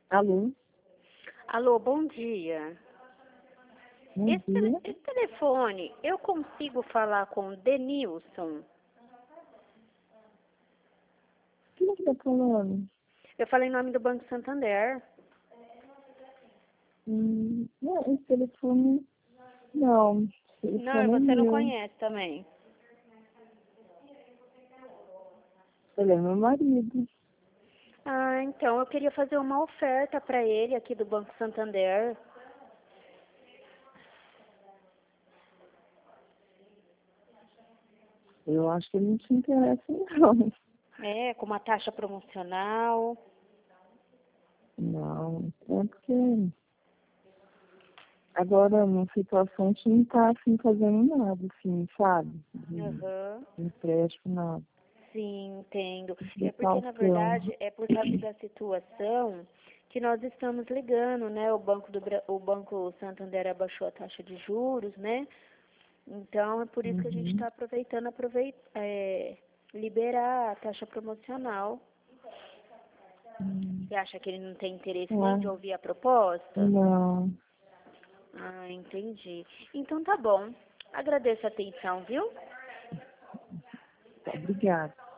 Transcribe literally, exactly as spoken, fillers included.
Alô? Alô, bom dia. Bom Esse, tele- dia. esse telefone, eu consigo falar com o Denilson? Quem é que tá falando? Eu falei em nome do Banco Santander. Hum, não, esse telefone... Não, esse Não, e telefone é você não meu. conhece também. Ele é meu marido. Ah, então eu queria fazer uma oferta para ele aqui do Banco Santander. Eu acho que ele não te interessa, não. É, com uma taxa promocional. Não, é porque... Agora, na situação, a gente não tá, assim, fazendo nada, assim, sabe? De Aham. empréstimo, nada. Sim, entendo. É porque, na Precaução. verdade, é por causa da situação que nós estamos ligando, né? O Banco do Bra- o Banco Santander abaixou a taxa de juros, né? Então, é por isso que a gente Uhum. está aproveitando aproveit é, liberar a taxa promocional. Hum. Você acha que ele não tem interesse nem de É, ouvir a proposta? não. Ah, entendi. Então tá bom. Agradeço a atenção, viu? Tá, obrigada.